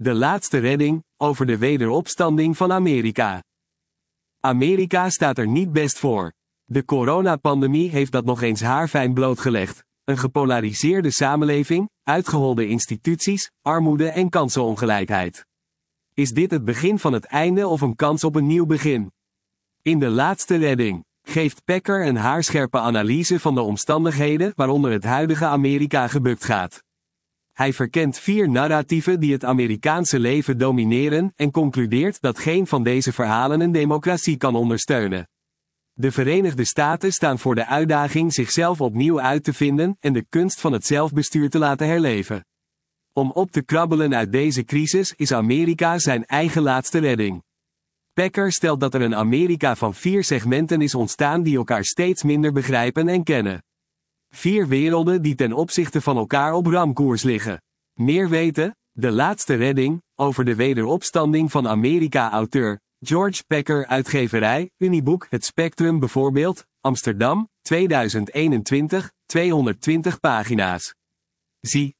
De laatste redding, over de wederopstanding van Amerika. Amerika staat er niet best voor. De coronapandemie heeft dat nog eens haarfijn blootgelegd. Een gepolariseerde samenleving, uitgeholde instituties, armoede en kansenongelijkheid. Is dit het begin van het einde of een kans op een nieuw begin? In de laatste redding geeft Packer een haarscherpe analyse van de omstandigheden waaronder het huidige Amerika gebukt gaat. Hij verkent 4 narratieven die het Amerikaanse leven domineren en concludeert dat geen van deze verhalen een democratie kan ondersteunen. De Verenigde Staten staan voor de uitdaging zichzelf opnieuw uit te vinden en de kunst van het zelfbestuur te laten herleven. Om op te krabbelen uit deze crisis is Amerika zijn eigen laatste redding. Packer stelt dat er een Amerika van 4 segmenten is ontstaan die elkaar steeds minder begrijpen en kennen. 4 werelden die ten opzichte van elkaar op ramkoers liggen. Meer weten? De laatste redding, over de wederopstanding van Amerika. Auteur, George Packer. Uitgeverij, Uniboek. Het Spectrum bijvoorbeeld, Amsterdam, 2021, 220 pagina's. Zie,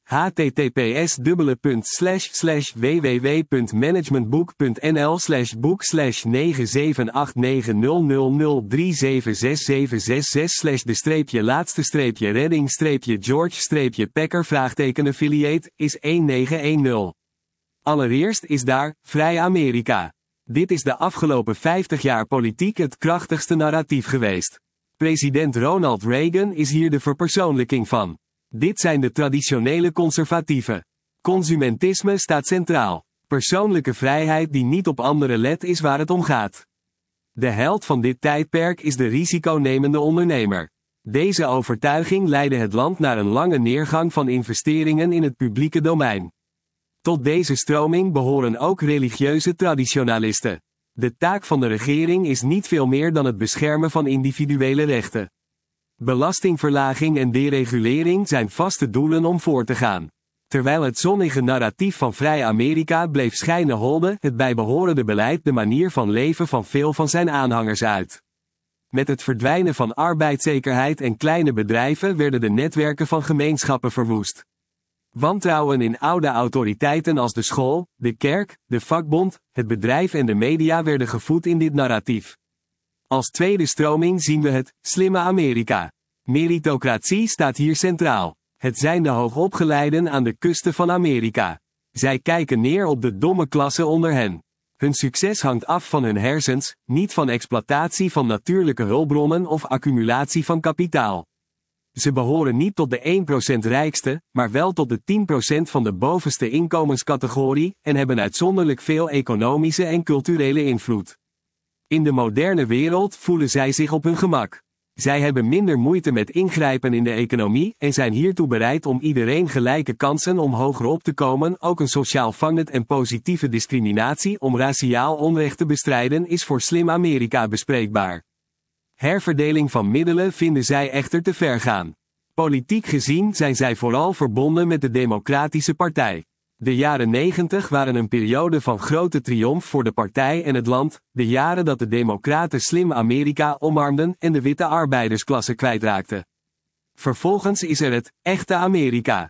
https://www.managementboek.nl/book/9789666/de-laatste-George-Packer -affiliate, is 1910. Allereerst is daar, Vrij Amerika. Dit is de afgelopen 50 jaar politiek het krachtigste narratief geweest. President Ronald Reagan is hier de verpersoonlijking van. Dit zijn de traditionele conservatieven. Consumentisme staat centraal. Persoonlijke vrijheid die niet op anderen let is waar het om gaat. De held van dit tijdperk is de risiconemende ondernemer. Deze overtuiging leidde het land naar een lange neergang van investeringen in het publieke domein. Tot deze stroming behoren ook religieuze traditionalisten. De taak van de regering is niet veel meer dan het beschermen van individuele rechten. Belastingverlaging en deregulering zijn vaste doelen om voor te gaan. Terwijl het zonnige narratief van Vrij Amerika bleef schijnen, holde het bijbehorende beleid de manier van leven van veel van zijn aanhangers uit. Met het verdwijnen van arbeidszekerheid en kleine bedrijven werden de netwerken van gemeenschappen verwoest. Wantrouwen in oude autoriteiten als de school, de kerk, de vakbond, het bedrijf en de media werden gevoed in dit narratief. Als tweede stroming zien we het slimme Amerika. Meritocratie staat hier centraal. Het zijn de hoogopgeleiden aan de kusten van Amerika. Zij kijken neer op de domme klasse onder hen. Hun succes hangt af van hun hersens, niet van exploitatie van natuurlijke hulpbronnen of accumulatie van kapitaal. Ze behoren niet tot de 1% rijkste, maar wel tot de 10% van de bovenste inkomenscategorie en hebben uitzonderlijk veel economische en culturele invloed. In de moderne wereld voelen zij zich op hun gemak. Zij hebben minder moeite met ingrijpen in de economie en zijn hiertoe bereid om iedereen gelijke kansen om hoger op te komen. Ook een sociaal vangnet en positieve discriminatie om raciaal onrecht te bestrijden is voor slim Amerika bespreekbaar. Herverdeling van middelen vinden zij echter te ver gaan. Politiek gezien zijn zij vooral verbonden met de Democratische Partij. De jaren 90 waren een periode van grote triomf voor de partij en het land, de jaren dat de democraten slim Amerika omarmden en de witte arbeidersklasse kwijtraakten. Vervolgens is er het echte Amerika.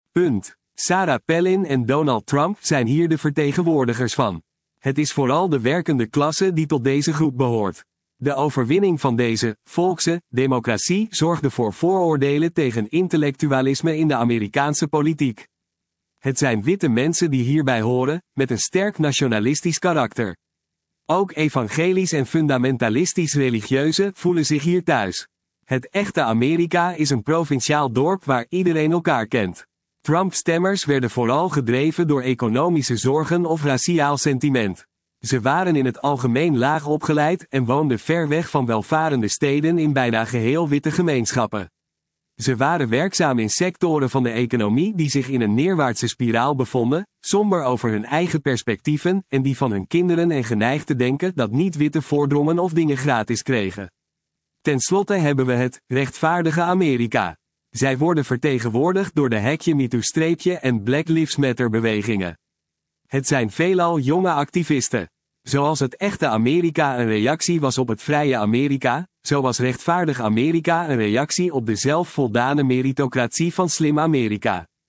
Sarah Palin en Donald Trump zijn hier de vertegenwoordigers van. Het is vooral de werkende klasse die tot deze groep behoort. De overwinning van deze volkse democratie zorgde voor vooroordelen tegen intellectualisme in de Amerikaanse politiek. Het zijn witte mensen die hierbij horen, met een sterk nationalistisch karakter. Ook evangelisch en fundamentalistisch religieuzen voelen zich hier thuis. Het echte Amerika is een provinciaal dorp waar iedereen elkaar kent. Trump-stemmers werden vooral gedreven door economische zorgen of raciaal sentiment. Ze waren in het algemeen laag opgeleid en woonden ver weg van welvarende steden in bijna geheel witte gemeenschappen. Ze waren werkzaam in sectoren van de economie die zich in een neerwaartse spiraal bevonden, somber over hun eigen perspectieven en die van hun kinderen en geneigd te denken dat niet-witte voordrongen of dingen gratis kregen. Ten slotte hebben we het rechtvaardige Amerika. Zij worden vertegenwoordigd door de hekje MeToo- en Black Lives Matter bewegingen. Het zijn veelal jonge activisten. Zoals het echte Amerika een reactie was op het vrije Amerika, zo was rechtvaardig Amerika een reactie op de zelfvoldane meritocratie van slim Amerika.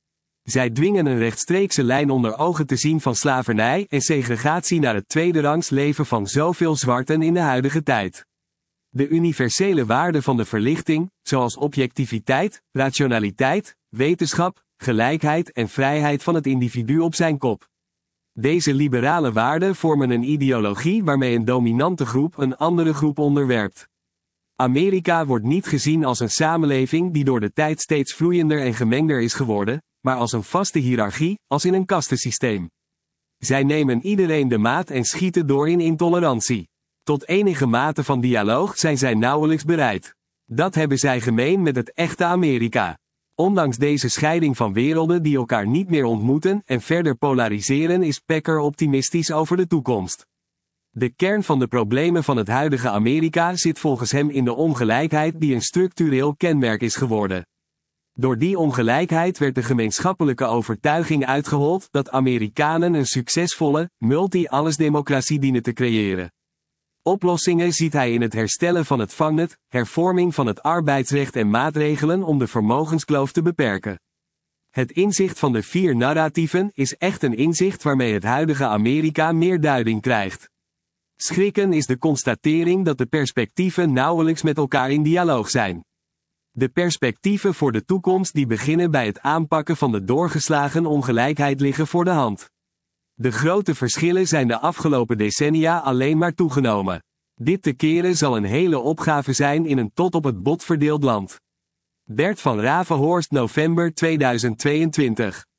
Zij dwingen een rechtstreekse lijn onder ogen te zien van slavernij en segregatie naar het tweederangs leven van zoveel zwarten in de huidige tijd. De universele waarden van de verlichting, zoals objectiviteit, rationaliteit, wetenschap, gelijkheid en vrijheid van het individu op zijn kop. Deze liberale waarden vormen een ideologie waarmee een dominante groep een andere groep onderwerpt. Amerika wordt niet gezien als een samenleving die door de tijd steeds vloeiender en gemengder is geworden, maar als een vaste hiërarchie, als in een kastensysteem. Zij nemen iedereen de maat en schieten door in intolerantie. Tot enige mate van dialoog zijn zij nauwelijks bereid. Dat hebben zij gemeen met het echte Amerika. Ondanks deze scheiding van werelden die elkaar niet meer ontmoeten en verder polariseren is Packer optimistisch over de toekomst. De kern van de problemen van het huidige Amerika zit volgens hem in de ongelijkheid die een structureel kenmerk is geworden. Door die ongelijkheid werd de gemeenschappelijke overtuiging uitgehold dat Amerikanen een succesvolle, multi-allesdemocratie dienen te creëren. Oplossingen ziet hij in het herstellen van het vangnet, hervorming van het arbeidsrecht en maatregelen om de vermogenskloof te beperken. Het inzicht van de 4 narratieven is echt een inzicht waarmee het huidige Amerika meer duiding krijgt. Schrikken is de constatering dat de perspectieven nauwelijks met elkaar in dialoog zijn. De perspectieven voor de toekomst die beginnen bij het aanpakken van de doorgeslagen ongelijkheid liggen voor de hand. De grote verschillen zijn de afgelopen decennia alleen maar toegenomen. Dit te keren zal een hele opgave zijn in een tot op het bot verdeeld land. Bert van Ravenhorst, november 2022.